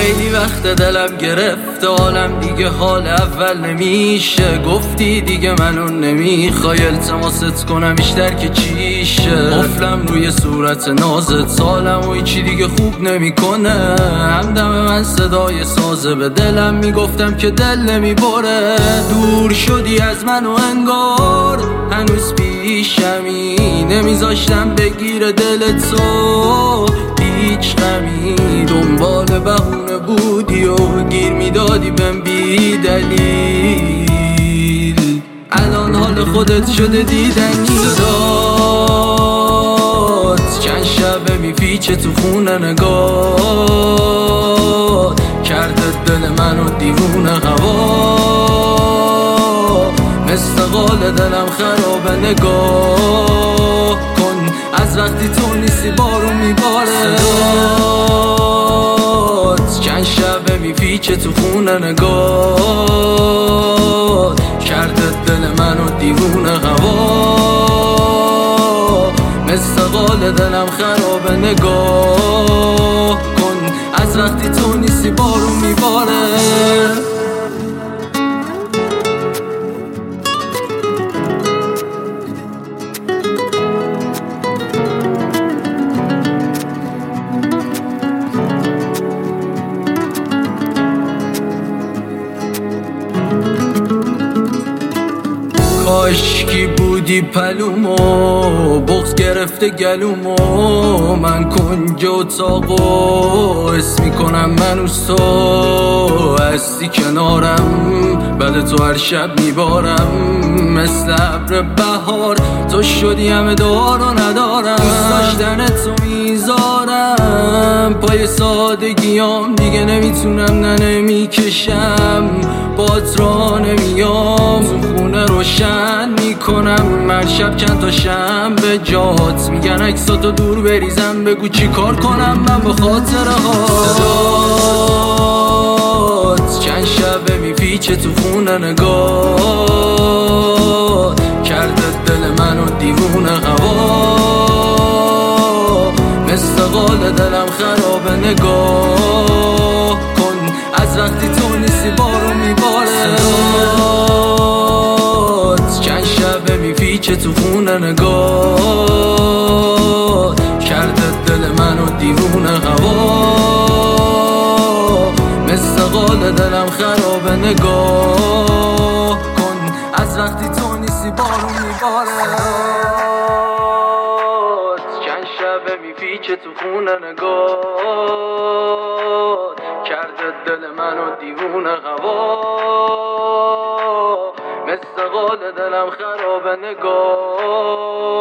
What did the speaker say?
خیلی وقت دلم گرفت حالم دیگه حال اول نمیشه. گفتی دیگه منو نمیخوای التماست کنم بیشتر که چیشه. قفلم روی صورت نازت سالم و هیچی دیگه خوب نمیکنه. همدم من صدای سازه به دلم میگفتم که دل نمیبره. دور شدی از من و انگار هنوز پیشمی. نمیذاشتم بگیره دل تو هیچ غمی. دنبال بهونه بودی و گیر میدادی بهم بی دلیل. الان حال خودت شده دیدنی. صدات چند شبه میپیچه تو خونه نگاه. کرده دل منو دیوونه هوا. مثل قال دلم خرابه نگاه کن. از وقتی تو نیستی بارون میباره. صدات چند شبه میپیچه تو خونه نگاه. کرده دل منو دیوونه هوا. مثل قال دلم خرابه نگاه کن. از وقتی تو نیستی بارون میباره. کاشکی بودی پلومو بغض گرفته گلومو. من کنج اتاقو حس میکنم منوز تو هستی کنارم. بعد تو هر شب میبارم مثل ابر بهار. تو شدی همه دار و ندارم. دوست داشتن تو میذارم پای سادگیام. دیگه نمیتونم نمیکشم بات را نمیام. تو خونه روشن میکنم هر شب چند تا شنبه جات. میگن عکساتو دور بریزم بگو چی کار کنم من به خاطره ها. صدات چند شبه میپیچه تو خونه نگاه. کرده دل منو دیوونه هوا. مثل قال دلم خرابه نگاه کن. از وقتی تو نیستی بارون میباره. صدات چند شبه میپیچه تو خونه نگاه. کرده دل منو دیوونه هوا. مثل قال دلم خرابه نگاه کن. از وقتی تو نیستی بارون میباره. چند شبه میپیچه تو خونه نگاه. کرده دل منو دیوونه هوا. مثل قال دلم خرابه نگاه